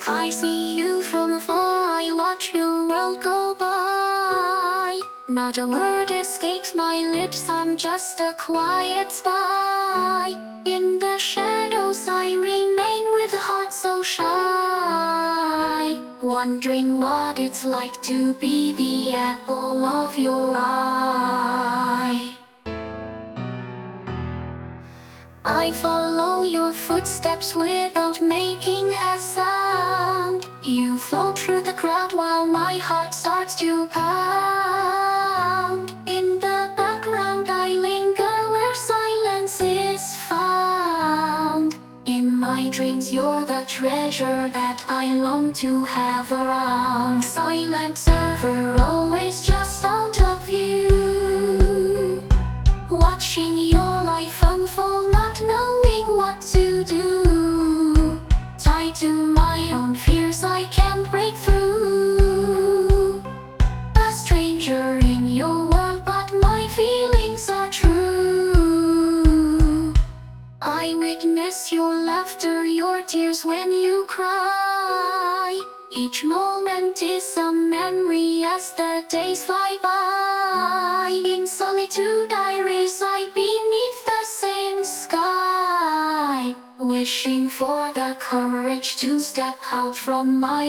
I see you from afar, I watch your world go by. Not a word escapes my lips, I'm just a quiet spy. In the shadows I remain with a heart so shy, wondering what it's like to be the apple of your eye. I follow your footsteps without making a sound. You float through the crowd while my heart starts to pound. In the background I linger where silence is found. In my dreams you're the treasure that I long to have around. Silent server, always just out of view, watching your life unfold, not knowing what to do. Tied to my own fears, I can't break through. A stranger in your world, but my feelings are true. I witness your laughter, your tears when you cry. Each moment is a memory as the days fly by. In solitude I reside beneath the same sky, wishing for the courage to step out from my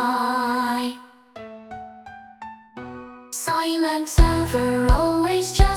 life. Silent server, always just